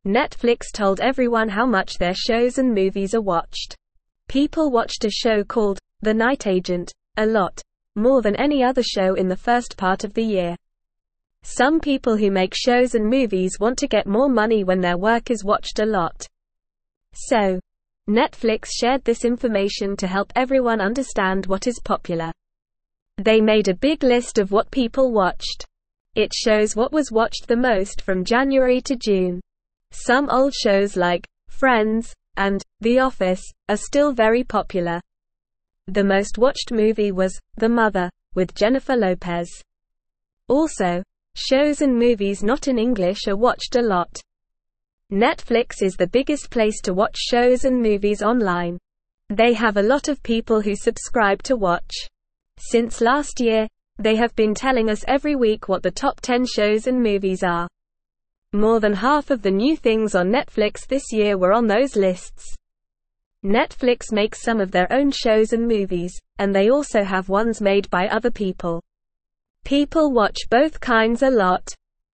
Netflix told everyone how much their shows and movies are watched. People watched a show called The Night Agent a lot, more than any other show in the first part of the year. Some people who make shows and movies want to get more money when their work is watched a lot. So, Netflix shared this information to help everyone understand what is popular. They made a big list of what people watched. It shows what was watched the most from January to June. Some old shows like Friends and The Office are still very popular. The most watched movie was The Mother, with Jennifer Lopez. Also, shows and movies not in English are watched a lot. Netflix is the biggest place to watch shows and movies online. They have a lot of people who subscribe to watch. Since last year, they have been telling us every week what the top 10 shows and movies are. More than half of the new things on Netflix this year were on those lists. Netflix makes some of their own shows and movies, and they also have ones made by other people. People watch both kinds a lot.